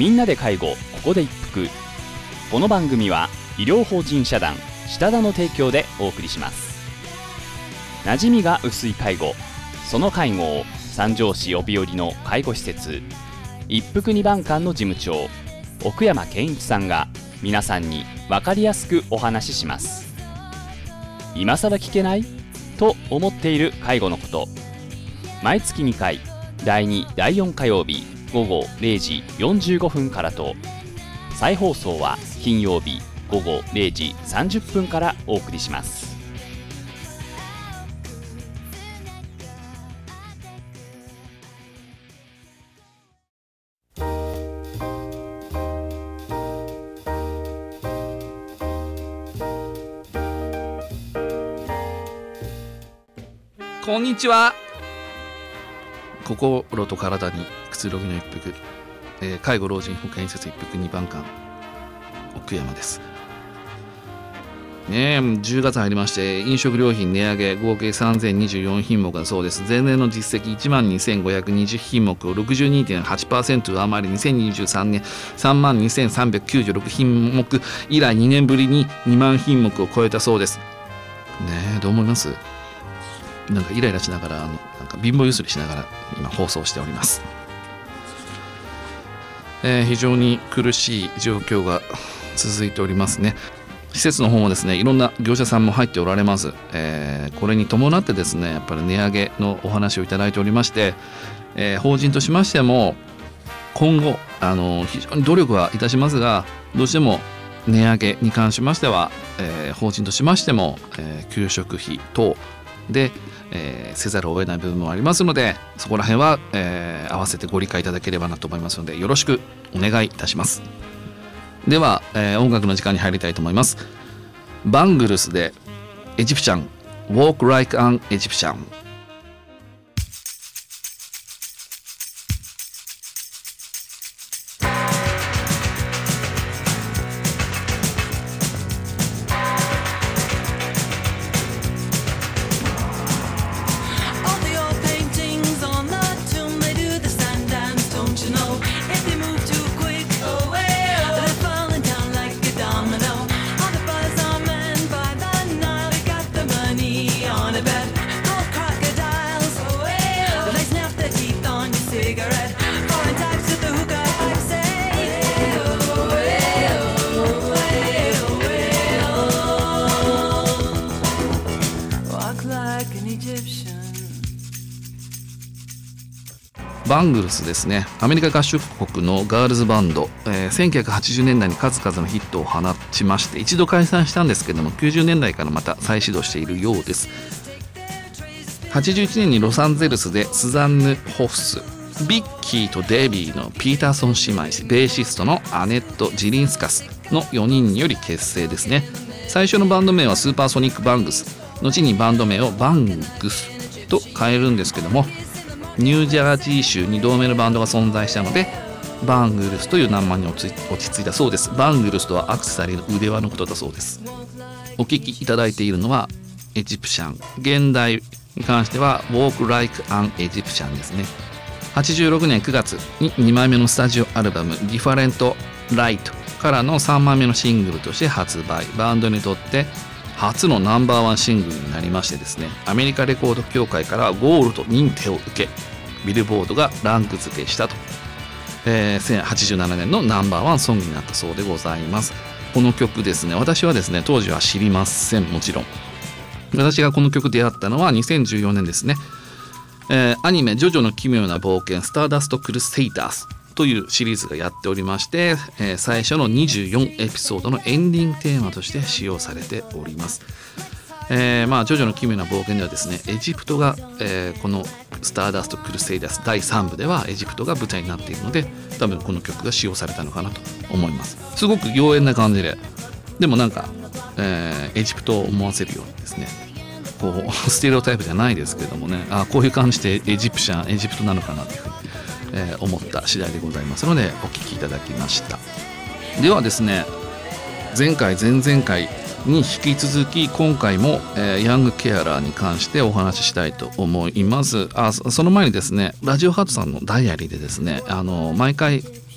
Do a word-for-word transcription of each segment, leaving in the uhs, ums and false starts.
みんなで介護、ここで一服。この番組は医療法人社団下田の提供でお送りします。馴染みが薄い介護、その介護を三条市帯寄の介護施設一服二番館の事務長奥山健一さんが皆さんに分かりやすくお話しします。今更聞けないと思っている介護のこと、毎月にかい、だいに、だいよん火曜日午後れいじよんじゅうごふんからと、再放送は金曜日午後れいじさんじゅっぷんからお送りします。 こんにちは。心と体にくつろぎの一服、えー、介護老人保健施設一服二番館奥山ですね。えじゅうがつ入りまして、飲食料品値上げ合計さんぜんにじゅうよんひんもくだそうです。前年の実績 いちまんにせんごひゃくにじゅうひんもくを ろくじゅうにてんはちパーセント 上回り、にせんにじゅうさんねん さんまんにせんさんびゃくきゅうじゅうろくひんもく以来にねんぶりににまんひんもくを超えたそうですね。えどう思います？なんかイライラしながら、あのなんか貧乏ゆすりしながら今放送しております。えー、非常に苦しい状況が続いておりますね。施設の方もですね、いろんな業者さんも入っておられます。えー、これに伴ってですね、やっぱり値上げのお話をいただいておりまして、えー、法人としましても今後あの非常に努力はいたしますが、どうしても値上げに関しましては、えー、法人としましても、えー、給食費等でえー、せざるを得ない部分もありますので、そこら辺は、えー、合わせてご理解いただければなと思いますので、よろしくお願いいたします。では、えー、音楽の時間に入りたいと思います。バングルスでエジプシャン Walk Like an Egyptian。バングルスですね。アメリカ合衆国のガールズバンド、えー、せんきゅうひゃくはちじゅうねんだいに数々のヒットを放ちまして、一度解散したんですけども、きゅうじゅうねんだいからまた再始動しているようです。はちじゅういちねんにロサンゼルスでスザンヌ・ホフス、ビッキーとデビーのピーターソン姉妹、ベーシストのアネット・ジリンスカスのよにんにより結成ですね。最初のバンド名はスーパーソニック・バングス、後にバンド名をバングスと変えるんですけども、ニュージャージー州に同名のバンドが存在したので、バングルスという名前に落ち着いたそうです。バングルスとはアクセサリーの腕輪のことだそうです。お聴きいただいているのはエジプシャン、現代に関しては Walk Like an Egyptian ですね。はちじゅうろくねんくがつににまいめのスタジオアルバム Different Light からのさんまいめのシングルとして発売。バンドにとって初のナンバーワンシングルになりましてですね、アメリカレコード協会からゴールド認定を受け、ビルボードがランク付けしたと、えー、せんはちじゅうななねんのナンバーワンソングになったそうでございます。この曲ですね、私はですね当時は知りません。もちろん私がこの曲出会ったのはにせんじゅうよねんですね。えー、アニメジョジョの奇妙な冒険スターダストクルセイダースというシリーズがやっておりまして、えー、最初のにじゅうよんエピソードのエンディングテーマとして使用されております。えー、まあジョジョの奇妙な冒険ではですね、エジプトが、えー、このスターダストクルセイダースだいさんぶではエジプトが舞台になっているので、多分この曲が使用されたのかなと思います。すごく妖艶な感じで、でもなんか、えー、エジプトを思わせるようにですね、こうステレオタイプじゃないですけどもね、あこういう感じでエジプシャンエジプトなのかなというふうに、えー、思った次第でございますのでお聞きいただきました。ではですね、前回前々回に引き続き今回も、えー、ヤングケアラーに関してお話ししたいと思います。あその前にですね、ラジオハートさんのダイアリーでですね、あの毎回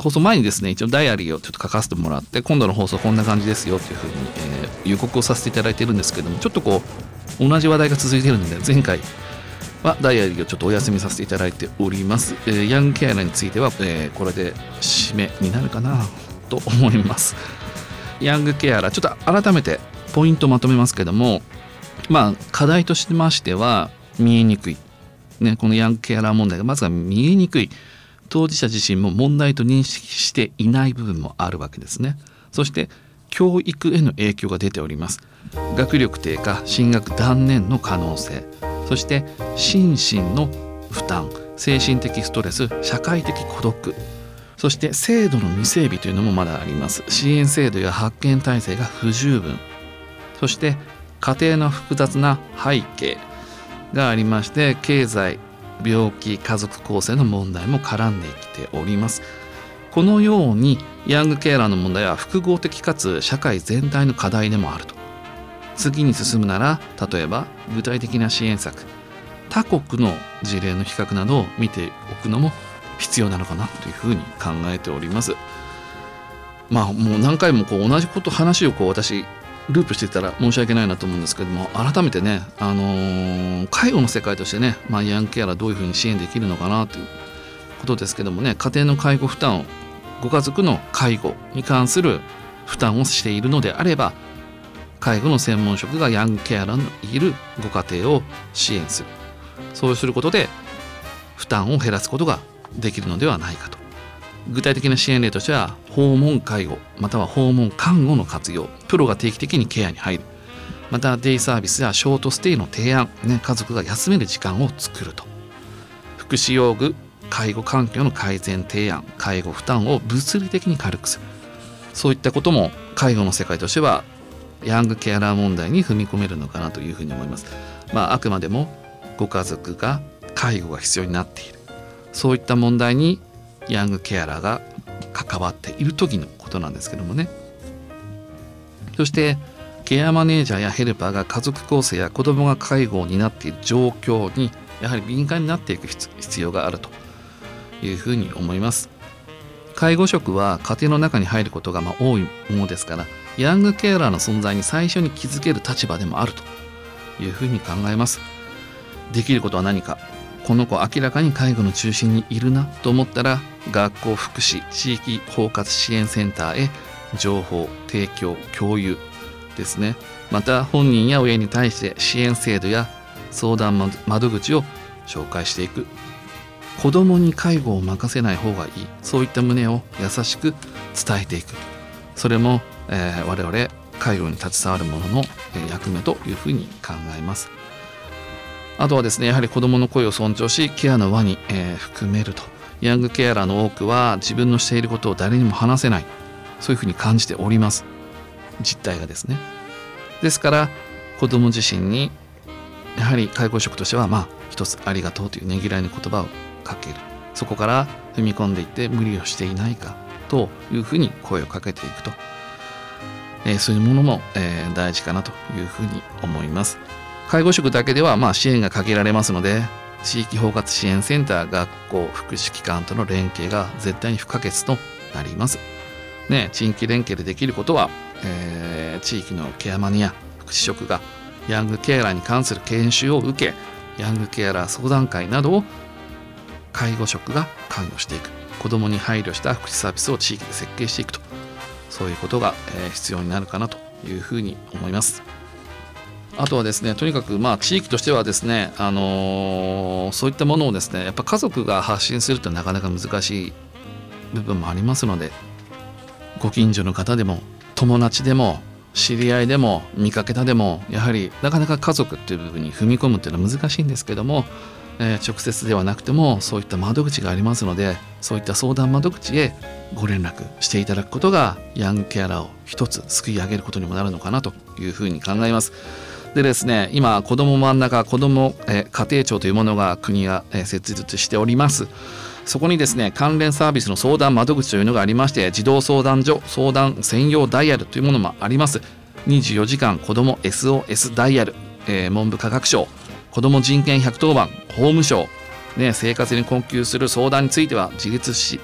放送前にですね一応ダイアリーをちょっと書かせてもらって、今度の放送こんな感じですよというふうに、えー、予告をさせていただいているんですけども、ちょっとこう同じ話題が続いているので前回はダイアリーをちょっとお休みさせていただいております。えー、ヤングケアラーについては、えー、これで締めになるかなと思います。ヤングケアラーちょっと改めてポイントをまとめますけども、まあ課題としましては見えにくい、ね、このヤングケアラー問題がまずは見えにくい、当事者自身も問題と認識していない部分もあるわけですね。そして教育への影響が出ております。学力低下、進学断念の可能性、そして心身の負担、精神的ストレス、社会的孤独、そして制度の未整備というのもまだあります。支援制度や発見体制が不十分、そして家庭の複雑な背景がありまして、経済、病気、家族構成の問題も絡んできております。このようにヤングケアラーの問題は複合的かつ社会全体の課題でもあると。次に進むなら、例えば具体的な支援策、他国の事例の比較などを見ておくのも必要なのかなというふうに考えております。まあもう何回もこう同じこと話をこう私ループしていたら申し訳ないなと思うんですけども、改めてね、あのー、介護の世界としてね、まあ、ヤングケアラーどういうふうに支援できるのかなということですけどもね、家庭の介護負担を、ご家族の介護に関する負担をしているのであれば、介護の専門職がヤングケアラーのいるご家庭を支援する、そうすることで負担を減らすことができるのではないかと。具体的な支援例としては、訪問介護または訪問看護の活用、プロが定期的にケアに入る、またデイサービスやショートステイの提案、ね、家族が休める時間を作ると。福祉用具、介護環境の改善提案、介護負担を物理的に軽くする、そういったことも介護の世界としてはヤングケアラー問題に踏み込めるのかなというふうに思います。まあ、あくまでもご家族が介護が必要になっている、そういった問題にヤングケアラーが関わっている時のことなんですけどもね。そしてケアマネージャーやヘルパーが家族構成や子どもが介護を担っている状況にやはり敏感になっていく必要があるというふうに思います。介護職は家庭の中に入ることがまあ多いものですから、ヤングケアラーの存在に最初に気づける立場でもあるというふうに考えます。できることは何か、この子明らかに介護の中心にいるなと思ったら、学校福祉地域包括支援センターへ情報提供共有ですね。また本人や親に対して支援制度や相談窓口を紹介していく。子どもに介護を任せない方がいい、そういった旨を優しく伝えていく、それも、えー、我々介護に携わる者の役目というふうに考えます。あとはですね、やはり子どもの声を尊重しケアの輪に、えー、含めると。ヤングケアラーの多くは自分のしていることを誰にも話せない、そういうふうに感じております、実態がですね。ですから子ども自身にやはり介護職としてはまあ一つありがとうというねぎらいの言葉をかける、そこから踏み込んでいって無理をしていないかというふうに声をかけていくと、えー、そういうものも、えー、大事かなというふうに思います。介護職だけではまあ支援が限られますので、地域包括支援センター、学校、福祉機関との連携が絶対に不可欠となります。ね、地域連携でできることは、えー、地域のケアマネや福祉職がヤングケアラーに関する研修を受け、ヤングケアラー相談会などを介護職が関与していく、子どもに配慮した福祉サービスを地域で設計していくと、そういうことが、えー、必要になるかなというふうに思います。あとはですね、とにかくまあ地域としてはですね、あのー、そういったものをですね、やっぱ家族が発信するとなかなか難しい部分もありますので、ご近所の方でも友達でも知り合いでも見かけたでも、やはりなかなか家族っていう部分に踏み込むっていうのは難しいんですけども、えー、直接ではなくてもそういった窓口がありますので、そういった相談窓口へご連絡していただくことがヤングケアラーを一つ救い上げることにもなるのかなというふうに考えます。でですね、今子ども真ん中子ども、えー、家庭庁というものが国が、えー、設立しております。そこにですね、関連サービスの相談窓口というのがありまして、児童相談所相談専用ダイヤルというものもあります。にじゅうよじかん子ども エスオーエス ダイヤル、えー、文部科学省、子ども人権ひゃくとおばん、法務省、ね、生活に困窮する相談については自立し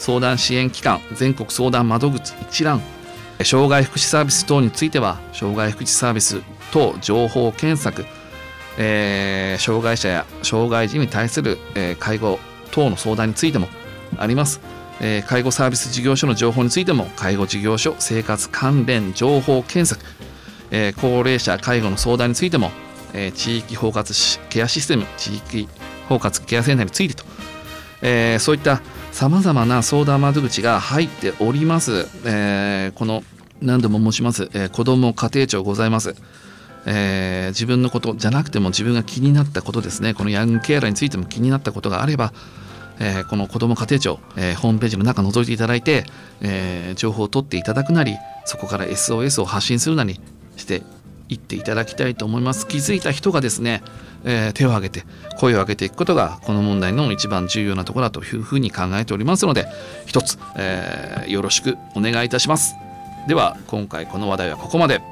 相談支援機関、全国相談窓口一覧、障害福祉サービス等については障害福祉サービス等情報検索、えー、障害者や障害児に対する、えー、介護等の相談についてもあります。えー、介護サービス事業所の情報についても介護事業所生活関連情報検索、えー、高齢者介護の相談についても、えー、地域包括ケアシステム地域包括ケアセンターについてと、えー、そういったさまざまな相談窓口が入っております。えー、この何度も申します、えー、子ども家庭庁ございます。えー、自分のことじゃなくても自分が気になったことですね、このヤングケアラーについても気になったことがあれば、えー、この子ども家庭庁、えー、ホームページの中覗いていただいて、えー、情報を取っていただくなり、そこから エスオーエス を発信するなりしていっていただきたいと思います。気づいた人がですね、えー、手を挙げて声を上げていくことがこの問題の一番重要なところだというふうに考えておりますので、一つ、えー、よろしくお願いいたします。では今回この話題はここまで。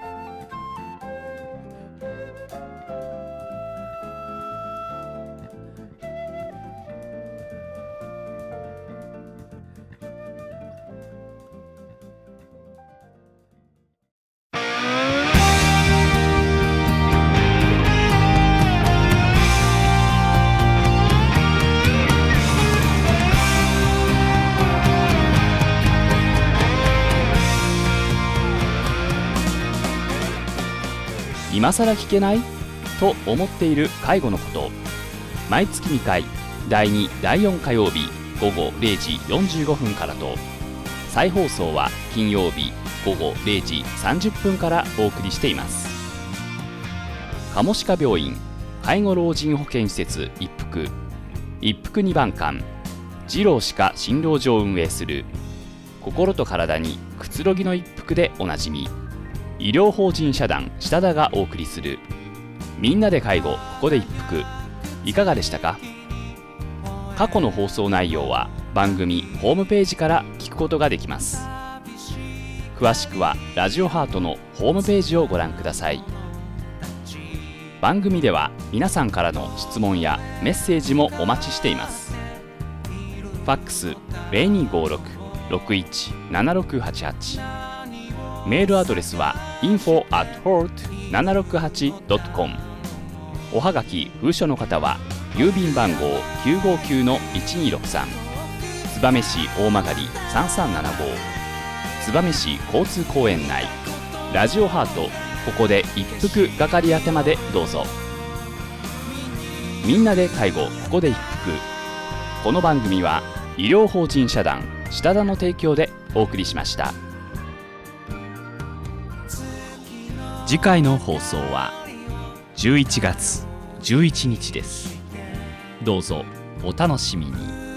今更聞けないと思っている介護のこと、毎月にかいだいにだいよん火曜日午後れいじよんじゅうごふんからと、再放送は金曜日午後れいじさんじゅっぷんからお送りしています。鴨歯科病院介護老人保健施設一服一服にばん館二郎歯科診療所を運営する心と体にくつろぎの一服でおなじみ、医療法人社団下田がお送りするみんなで介護ここで一服、いかがでしたか？過去の放送内容は番組ホームページから聞くことができます。詳しくはラジオハートのホームページをご覧ください。番組では皆さんからの質問やメッセージもお待ちしています。ファックス ゼロにーごーろく ろくいち ななろくはちはち、メールアドレスは インフォ アット ホール ななろくはち ドット コム、 おはがき封書の方は郵便番号 きゅうごきゅう のいちにろくさん 燕市大曲さんさんななご、燕市交通公園内ラジオハートここで一服係宛てまでどうぞ。みんなで介護ここで一服、この番組は医療法人社団下田の提供でお送りしました。次回の放送はじゅういちがつじゅういちにちです。どうぞお楽しみに。